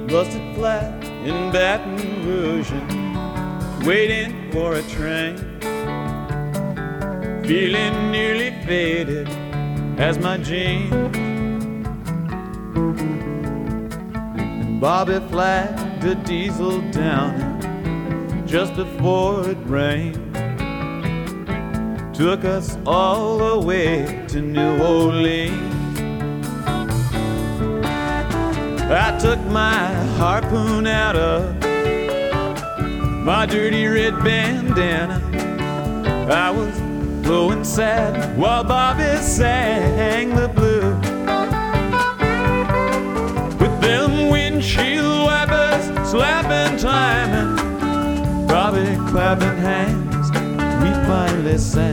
busted flat in Baton Rouge, waiting for a train, feeling nearly faded as my jeans. And Bobby flagged a diesel down just before it rained, took us all the way to New Orleans. I took my harpoon out of my dirty red bandana. I was blowing sad while Bobby sang the blues. With them windshield wipers slapping time and Bobby clapping hands, we finally sang